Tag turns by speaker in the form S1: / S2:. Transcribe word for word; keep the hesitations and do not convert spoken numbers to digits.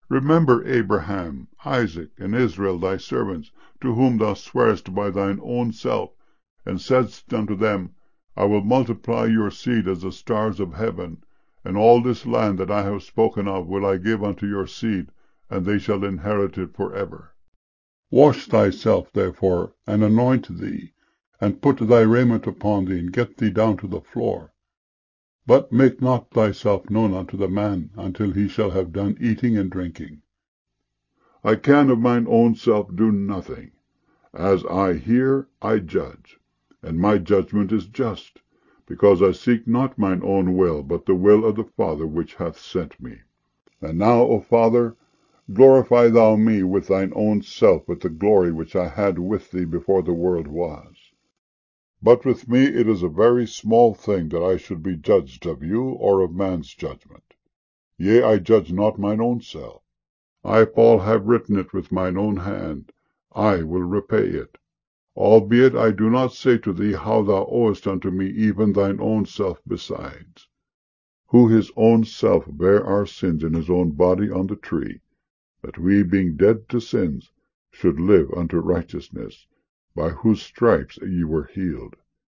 S1: Remember Abraham, Isaac, and Israel thy servants, to whom thou swarest by thine own self, and saidst unto them, I will multiply your seed as the stars of heaven, and all this land that I have spoken of will I give unto your seed, and they shall inherit it for ever. Wash thyself, therefore, and anoint thee, and put thy raiment upon thee, and get thee down to the floor. But make not thyself known unto the man, until he shall have done eating and drinking. I can of mine own self do nothing. As I hear, I judge, and my judgment is just, because I seek not mine own will, but the will of the Father which hath sent me. And now, O Father, glorify thou me with thine own self, with the glory which I had with thee before the world was. But with me it is a very small thing that I should be judged of you, or of man's judgment. Yea, I judge not mine own self. I, Paul, have written it with mine own hand. I will repay it. Albeit I do not say to thee how thou owest unto me even thine own self besides, who his own self bare our sins in his own body on the tree, that we, being dead to sins, should live unto righteousness, by whose stripes ye were healed.